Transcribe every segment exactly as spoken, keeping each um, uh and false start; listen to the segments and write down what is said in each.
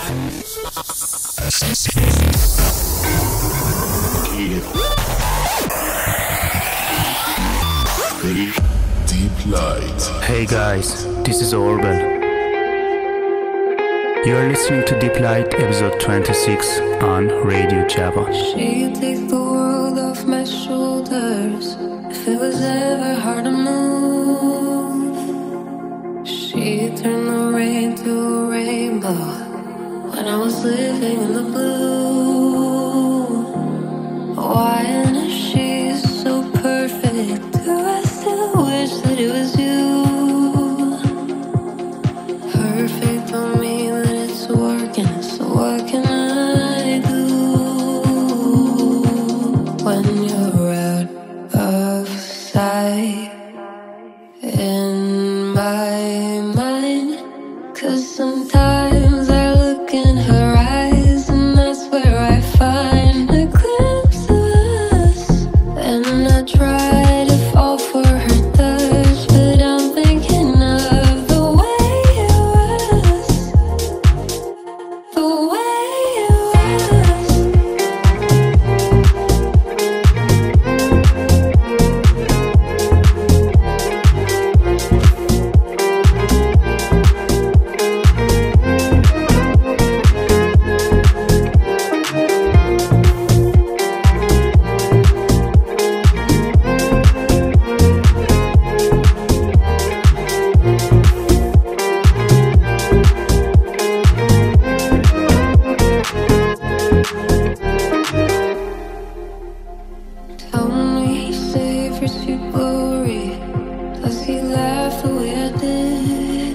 Deep Light. Hey guys, this is Orban. You are listening to Deep Light episode twenty-six on Radio Java. She'd take the world off my shoulders if it was ever hard to move. She'd turn the rain to a rainbow when I was living in the blue. Why is she so perfect? Do I still wish that it was you? Perfect on me, that it's working. So what can I do when you're out of sight in my mind? 'Cause sometimes I look in her eyes and that's where I find a glimpse of us. And I try to fall for her touch, but I'm thinking of the way it was, the way it was. Tell me, save your sweet glory. Does he laugh the way I did?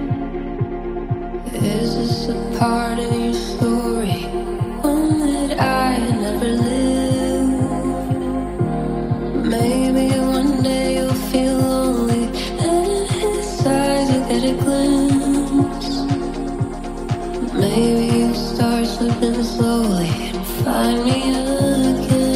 Is this a part of your story, one that I never lived? Maybe one day you'll feel lonely, and in his eyes you'll get a glimpse. Maybe you'll start slipping slowly and find me again.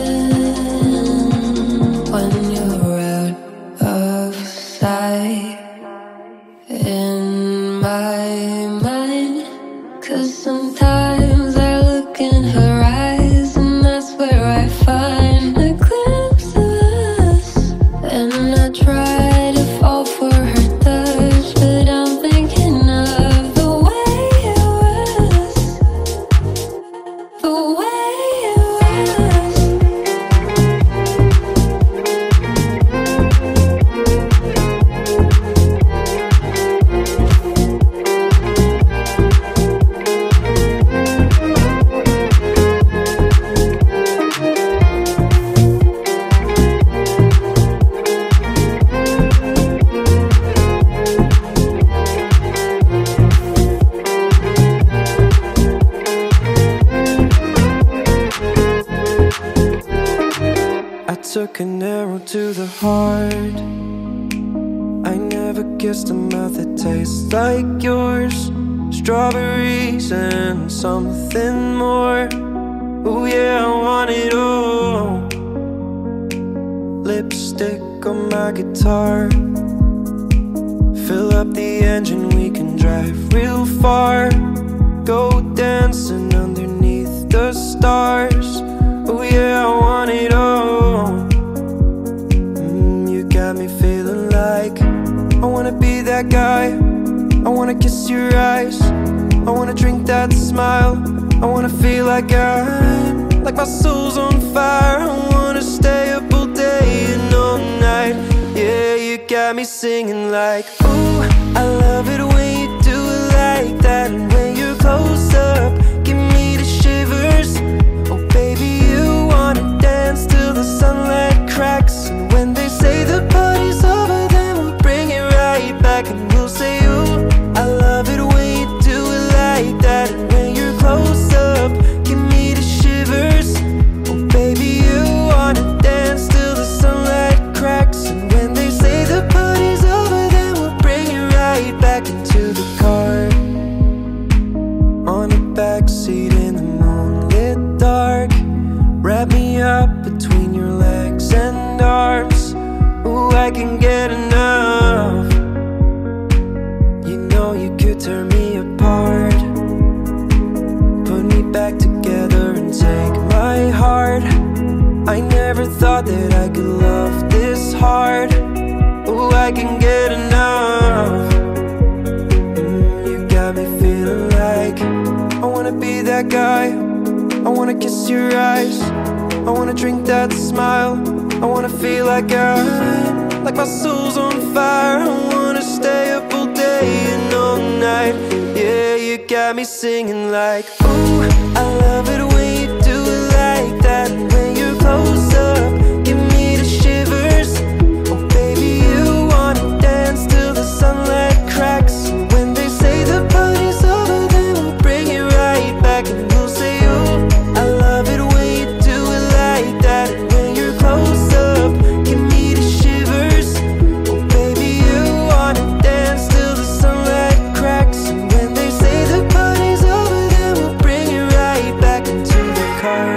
When you're out of sight in my mind. 'Cause sometimes I look in her eyes and that's where I find a glimpse of us. And I try to fall for her touch, but I'm thinking of the way it was, the way it was. I took an arrow to the heart. I never kissed a mouth that tastes like yours. Strawberries and something more. Oh yeah, I want it all. Lipstick on my guitar. Fill up the engine, we can drive real far. Go dancing underneath the stars. Oh yeah, I want it all. Mm, you got me feeling like I wanna be that guy. I wanna kiss your eyes. I wanna drink that smile. I wanna feel like I'm, like my soul's on fire. I wanna stay up all day and all night. Yeah, you got me singing like, ooh, I love it when you do it like that. And when you're close up, give me the shivers. Oh baby, you wanna dance till the sunlight cracks. And when they say the party's over, then we'll bring it right back. And we'll say, ooh, I love it when you do it like that. And when you're close up, give me the shivers. Oh baby, you wanna dance till the sunlight cracks. And when they say the party's over, then we'll bring it right back into the car. On the backseat in the moonlit dark. Wrap me up between your legs and arms. Ooh, I can get enough. You know you could tear me apart. hard. Oh, I can get enough. mm, You got me feeling like I wanna be that guy. I wanna kiss your eyes. I wanna drink that smile. I wanna feel like I, like my soul's on fire. I wanna stay up all day and all night. Yeah, you got me singing like, ooh, I love it when you do it like that. When you're close up, give me the shivers. Oh baby, you wanna dance till the sunlight cracks. When they say the party's over, then we'll bring it right back. And we'll say, ooh, I love it when you do it like that. When you're close up, give me the shivers. Oh baby, you wanna dance till the sunlight cracks. And when they say the party's over, then we'll bring it right back into the car.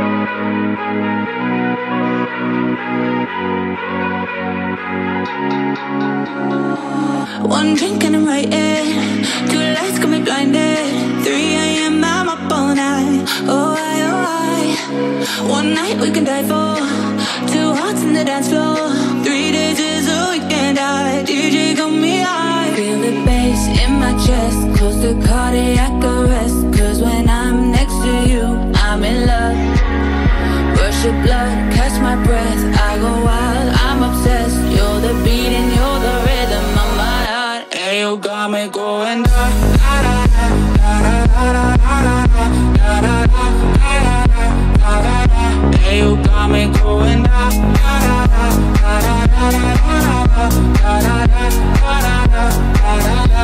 One drink and I'm right in. Two lights got me blinded. three a.m. I'm up all night. Oh I, oh I. One night we can die for. Two hearts in the dance floor. Three days is a weekend. I D J got me high. Feel the bass in my chest. Close the cardiac arrest. Cause when I'm next to you, I'm in love. Rush your blood, catch my breath. I go wild, I'm obsessed. You're the beat and you're the rhythm of my heart. And you got me going da da da da da da da da da da. And you got me going da da da da da da da da da.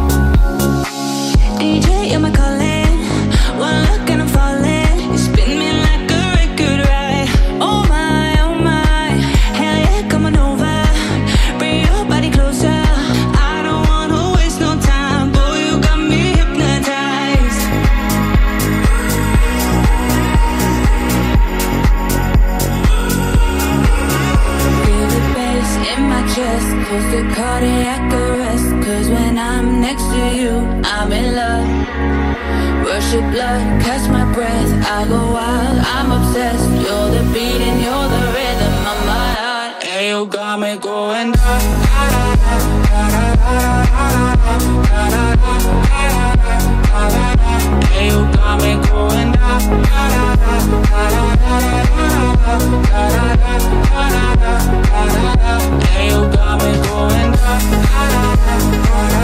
D J, you're my calling. One look and I'm falling. You spin me like a record ride. Oh my, oh my. Hell yeah, come on over. Bring your body closer. I don't wanna waste no time. Boy, you got me hypnotized. Feel the bass in my chest. Close the cardiac arrest. Cause when I'm next to you, I'm in love. Rush your blood, catch my breath. I go wild, I'm obsessed. You're the beat and you're the rhythm of my heart. And you got me going da da da da da da da da. And you got me going da da da da da da da. And you got me going da da da da da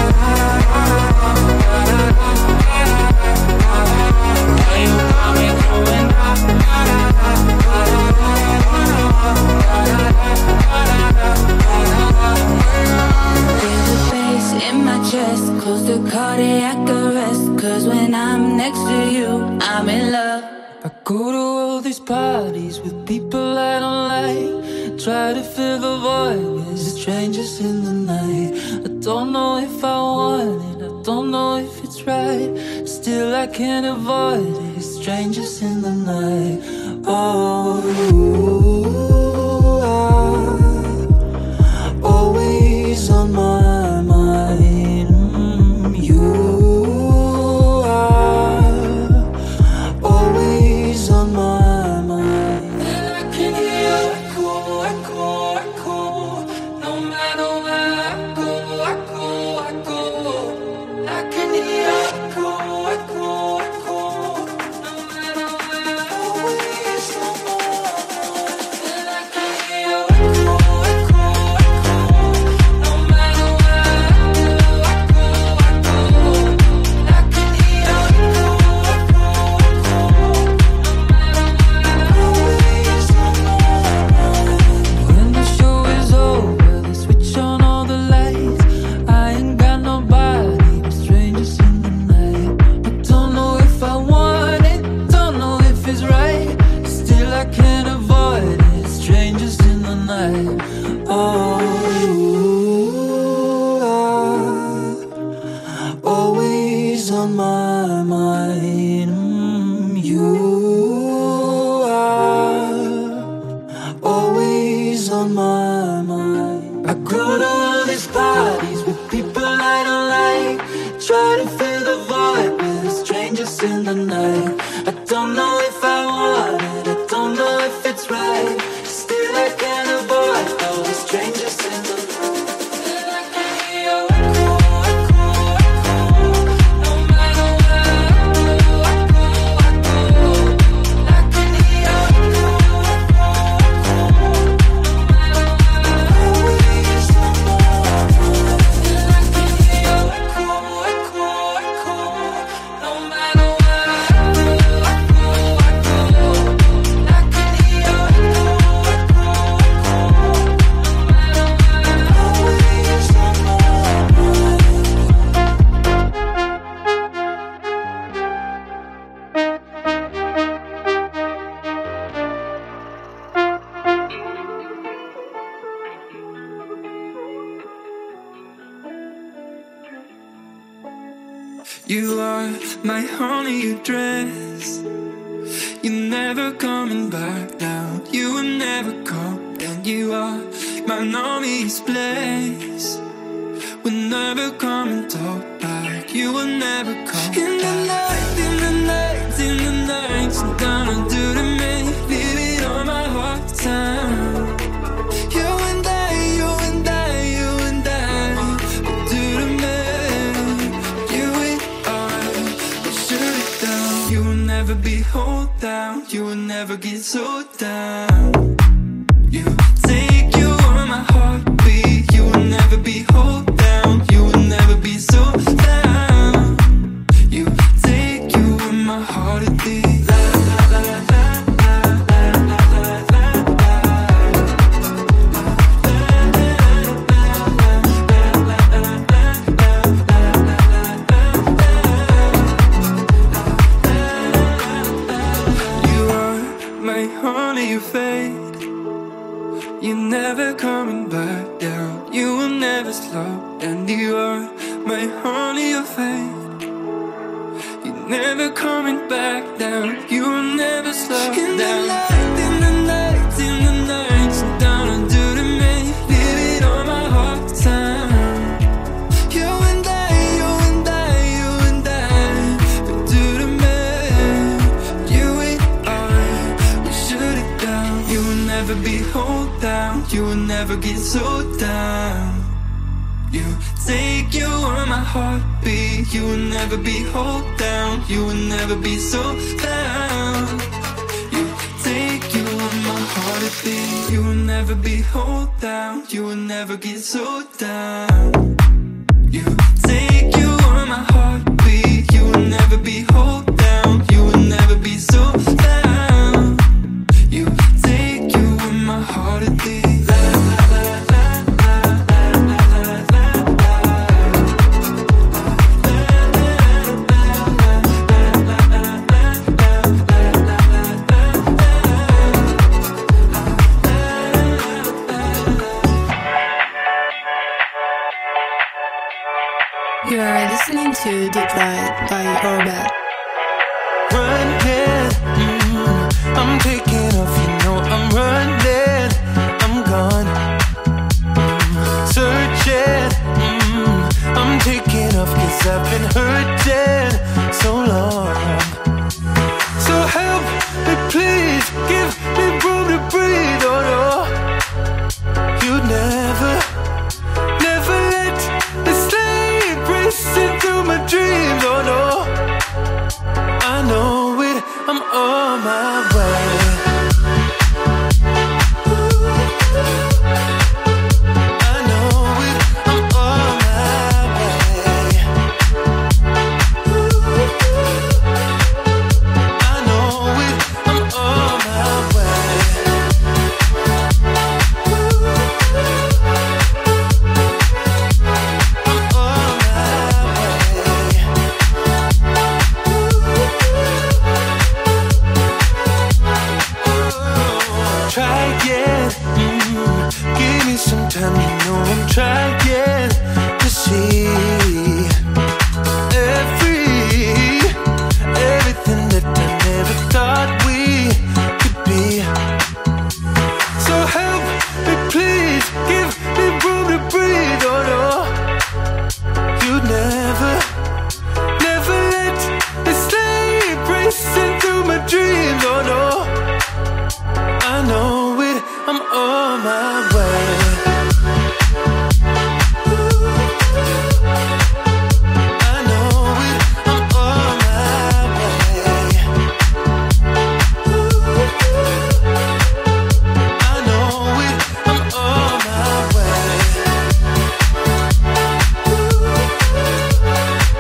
Close the cardiac arrest. Cause when I'm next to you, I'm in love. I go to all these parties with people I don't like. Try to fill the void with strangers in the night. I don't know if I want it, I don't know if it's right. Still I can't avoid it, strangers in the night. Oh, I'm always on my mind. You are always on my mind. And I can hear echo, echo, echo. No matter where I go, I go, I go. I can hear echo, echo, echo. No matter where, always on my mind. And I can hear echo, echo, echo. No matter where I go, I go, I go. I can hear echo, echo, echo. No matter where, always on my mind. When the show is over, they switch on all the lights. I ain't got nobody but strangers in the night. I don't know if I want it, don't know if it's right. Still I can't avoid it, strangers in the night. Oh, you are always on my mind. Mm, you are always on my mind. I go to all these parties with people I don't like. Try to fill the void with strangers in the night. I don't know if I want it, I don't know if it's right. Still I can't avoid those You are my honey dress. You're never coming back now. You will never come. And you are my mommy's place. We're never coming talk back. You will never come. In the night, in the night, in the night, you're gonna do to me, leave it on my heart time. You and I, you and I, you and I, will do to me. You and I, will shoot it down. You will never be hold down. You will never get so down. You take you on my heartbeat. You will never be hold down. You will never be so down. You take you in my heartbeat. You fade, you're never coming back down. You will never slow, and you are my honey of fate. You're never coming back down. You will never slow in down. The night, in the night, in the night, you're gonna do to me, leave it on my heart time. You and I, you and I, you and I, will do to me. You and I, we shoot it down. You will never be hold down. You will never get so down. You take you on my heartbeat. You will never be hold down. You will never be so down. You take you on my heartbeat. You will never be hold down. You will never get so down. You take you on my heartbeat. You will never be hold down. You will never be so down. You take you on my heartbeat. You are listening to Deep Light by Orbit. Running, mm, I'm taking off, you know I'm running, I'm gone. Mm, searching, mm, I'm taking off, cause I've been hurting so long. So help me please, give me room to breathe, oh no. You'd never, never let me sleep racing through my dreams, oh no. I know it, I'm on my way. I know it, I'm on my way. I know it, I'm on my way. I'm on my way. Try again, mm, give me some time, you know I'm trying to see every, everything that I never thought we could be. So help me please, give me room to breathe, oh no. You'd never, never let me sleep racing through my dreams, oh no. I know it, I'm on my way. I know it, I'm on my way. I know it, I'm on my way.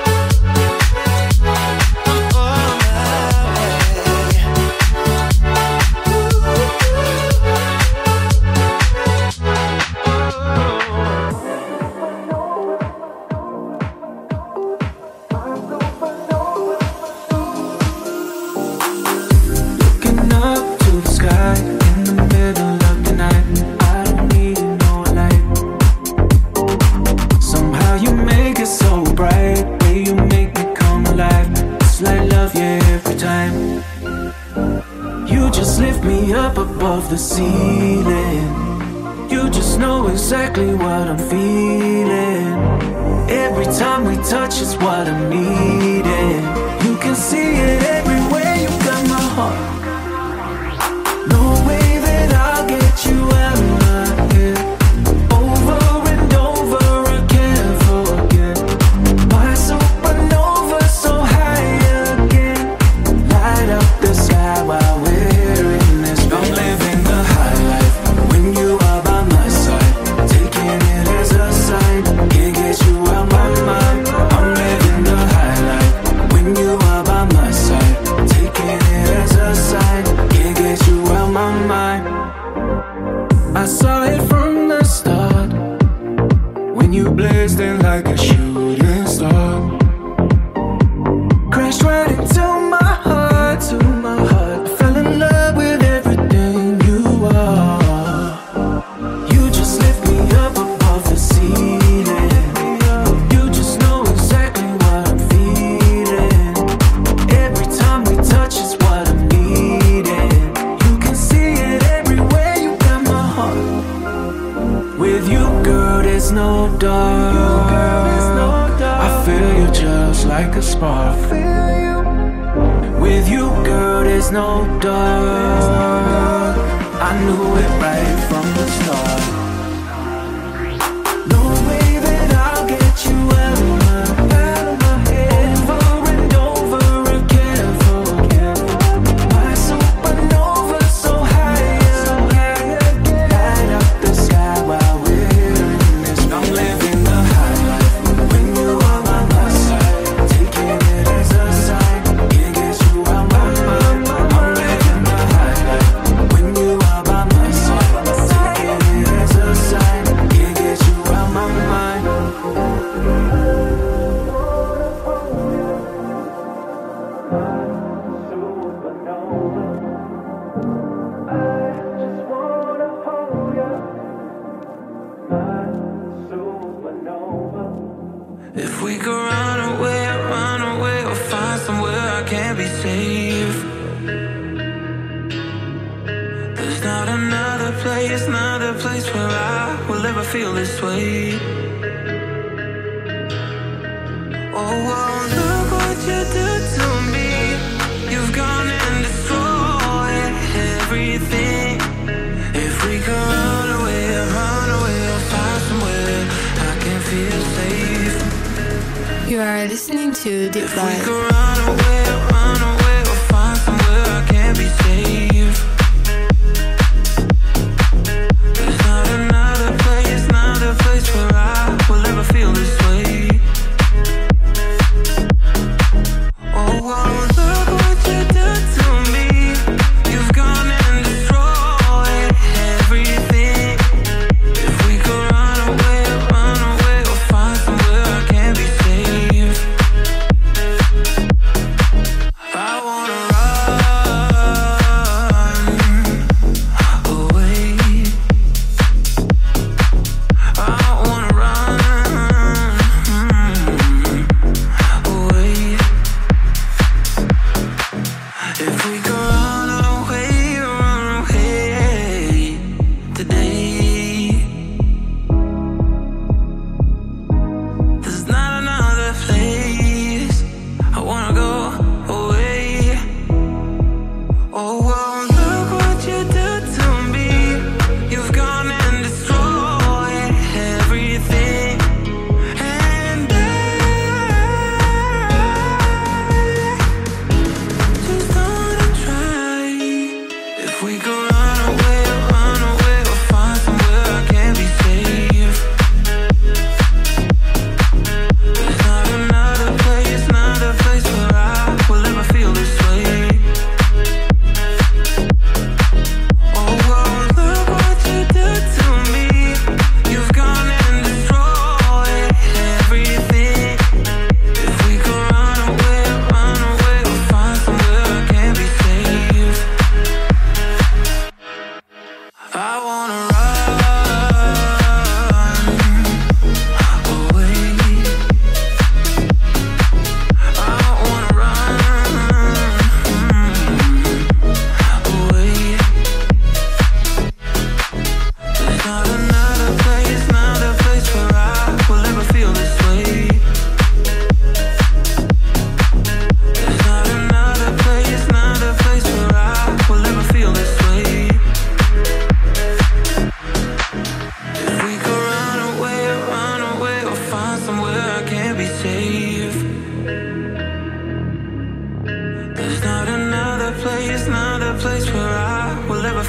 up above the ceiling. You just know exactly what I'm feeling. Every time we touch is what I'm needing. You can see it everywhere, you got my heart. No way that I'll get you out of my head. Over and over, I can't forget. My supernova so high again. Light up the sky while we're in this. I'm living the high life when you are by my side. Taking it as a sign, can't get you out my mind. I'm living the high life when you are by my side. Taking it as a sign, can't get you out my mind. I saw it from the start when you blazed in like a shooting star. Crashed right into my heart, to my heart. I fell in love with everything you are. You just lift me up above the ceiling. You just know exactly what I'm feeling. Every time we touch is what I'm needing. You can see it everywhere, you got my heart. With you, girl, there's no dark. I feel you just like a spark. With you, girl, there's no dark. I knew it right from the start. No way that I'll get you out of my, out of my head. Over and over, I can't forget. My supernova so high again. Light up the sky while we're in this. I'm living the high life when you are by my side. Taking it as a sign, can't get you out my mind. I'm living the high life when you are by my side. Taking it as a sign, can't get you out my mind. If we could run away, run away, or find somewhere I can't be safe. There's not another place, another place where I will ever feel this way. Oh, well, look what you did to me. You've gone and destroyed everything. If we could run away, run away, or find somewhere I can feel safe. You are listening to Deep If we Light. could run away, run away, or find somewhere I can't be safe. There's not another place, another place where I will ever feel this way. Oh, well, look what you did to me. You've gone and destroyed everything. If we could run away, run away, or find somewhere I can't be safe. I wanna run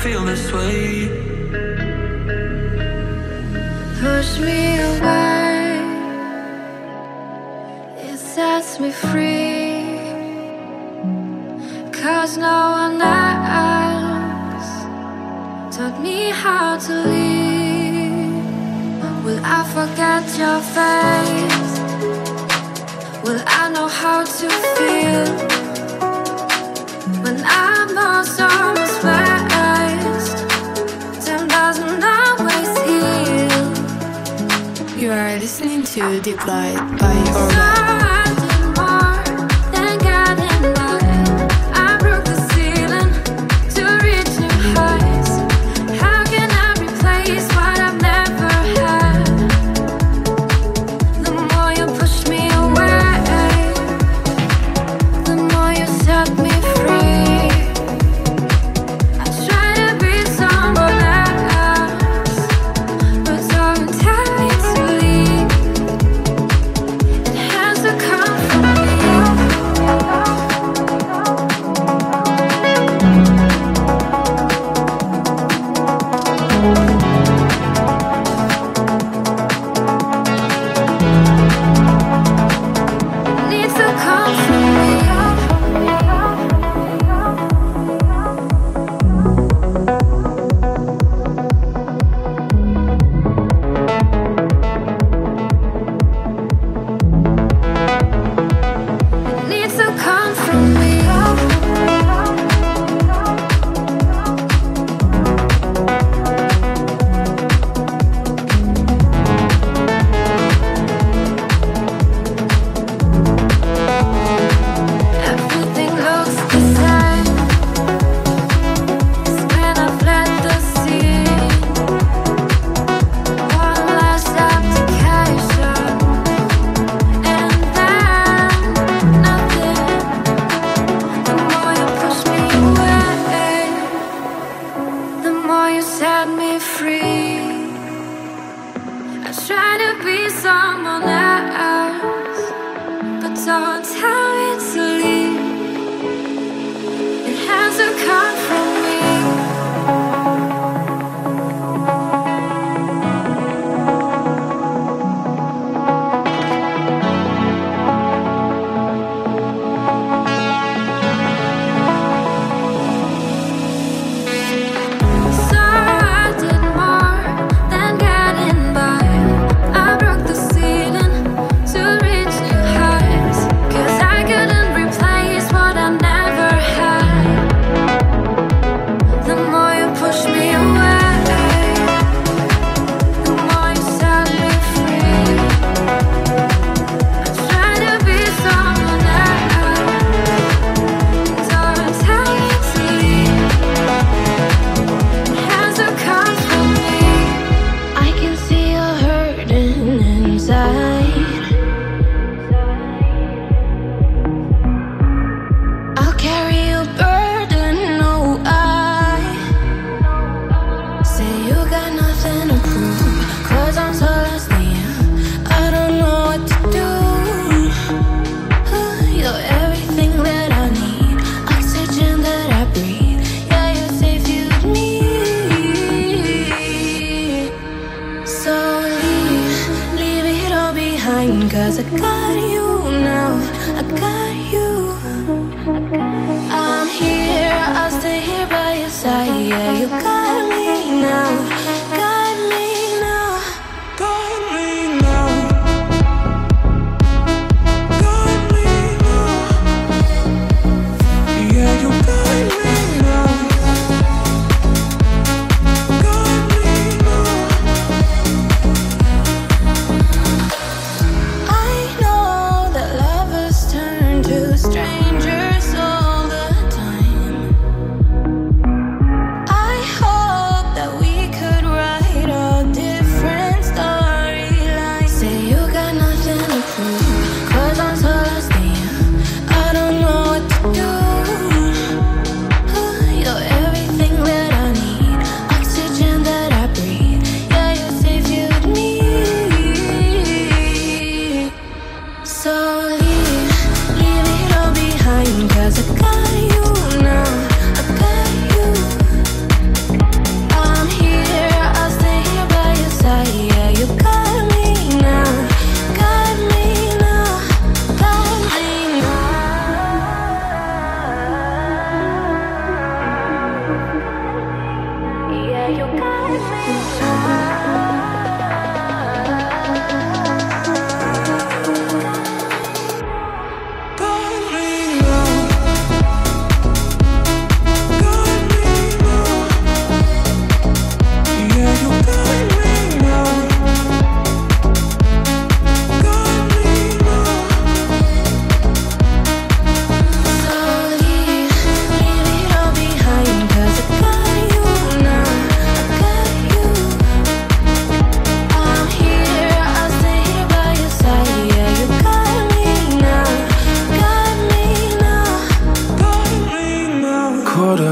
feel this way. Push me away, it sets me free, 'cause no one else taught me how to live. Will I forget your face? Will I know how to feel when I'm lost on my space? Time doesn't always heal. You are listening to Deep Light by Orban.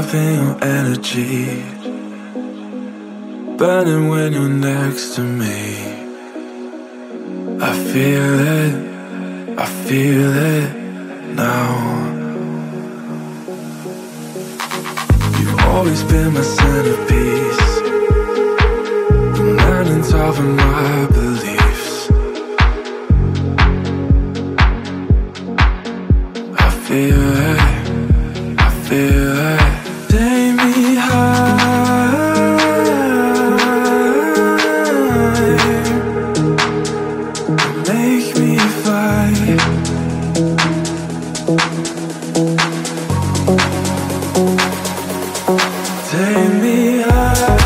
something, your energy burning when you're next to me. I feel it, I feel it now. You've always been my centerpiece, the man on top of my beliefs. I feel it, I feel it. Take me high, make me fly. Take me high.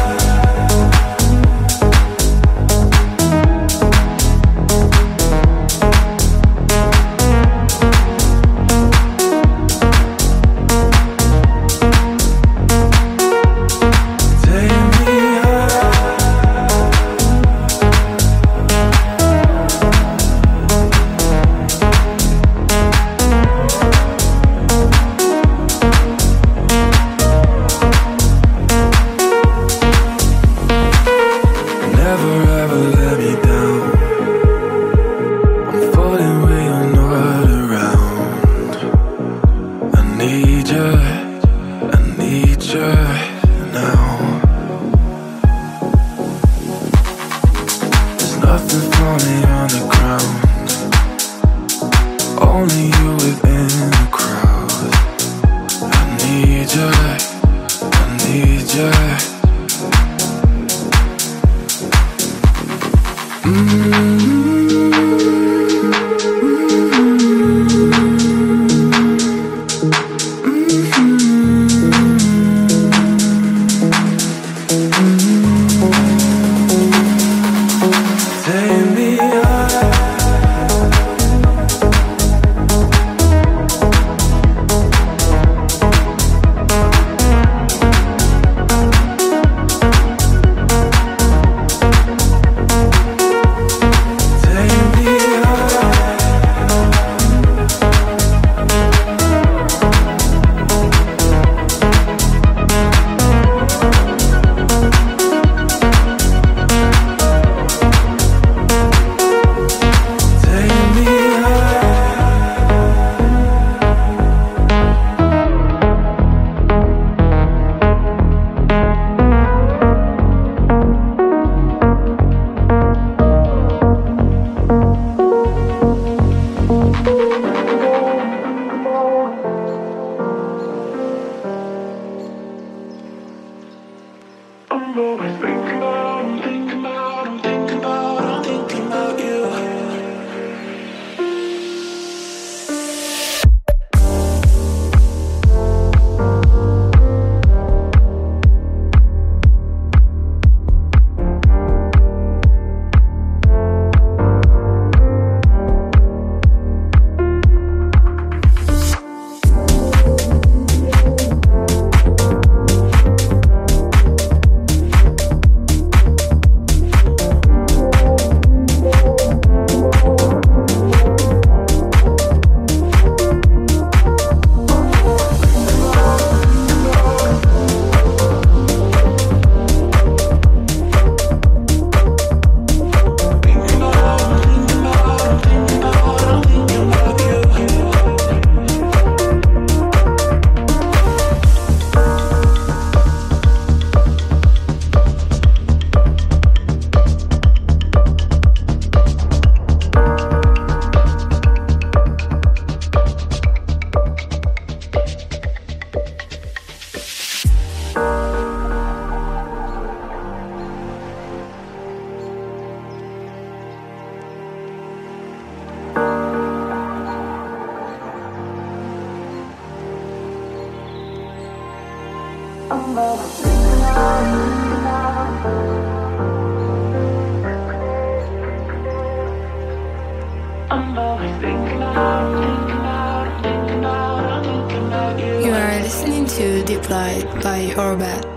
You are listening to Deep Light by Orbit.